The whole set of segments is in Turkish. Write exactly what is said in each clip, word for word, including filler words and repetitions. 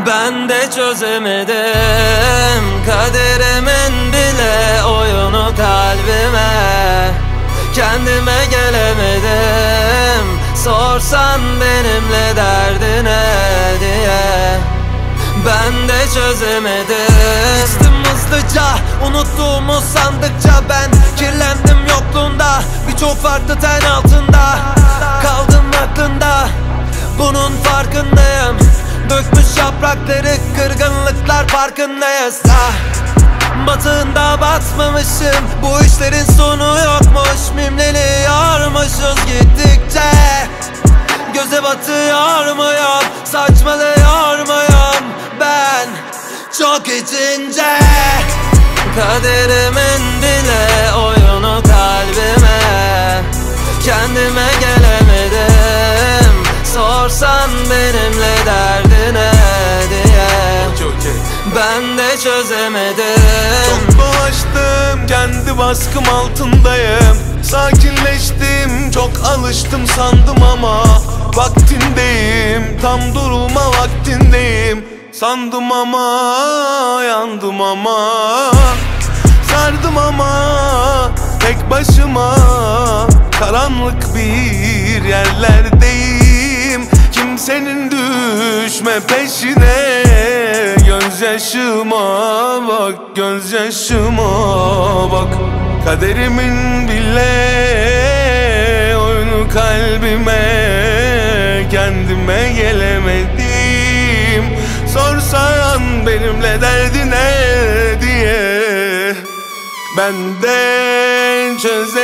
Ben de çözemedim kaderimin bile oyunu kalbime. Kendime gelemedim, sorsan benimle derdine diye. Ben de çözemedim. İçtim hızlıca, unuttuğumu sandıkça ben kirlendim yokluğunda. Birçok farklı ten altında kaldım aklında, bunun farkındayım. Dökmüş yaprakları kırgınlıklar, farkındayız. Ah, batığında batmamışım, bu işlerin sonu yokmuş. Mimleniyormuşuz gittikçe, göze batıyor muyum, saçmalıyor muyum ben çok içince. Kaderimin bile oyunu kalbime. Kendime gelemedim, sorsan benimle derdine diye. Ben de çözemedim. Çok dolaştım, kendi baskım altındayım. Sakinleştim, çok alıştım sandım ama vaktindeyim, tam durulma vaktindeyim. Sandım ama yandım ama sardım ama tek başıma karanlık bir yerlerdeyim. Kimsenin düşme peşine, gözyaşıma bak, gözyaşıma bak. Kaderimin bile oyunu kalbime. Kendime gelemedim, sorsan benimle derdine diye. Ben de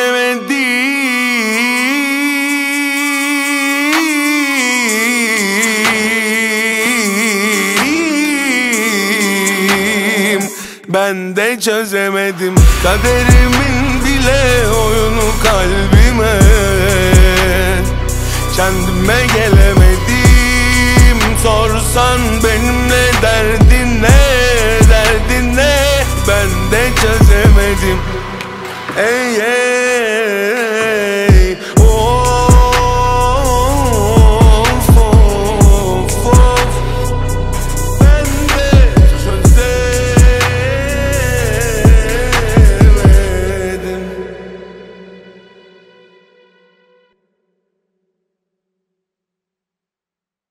çözemedim, ben de çözemedim kaderimin bile oyunu kalbime. Kendime gelemedim, sorsan benimle derdin ne, derdin ne, ben de çözemedim. Ey ey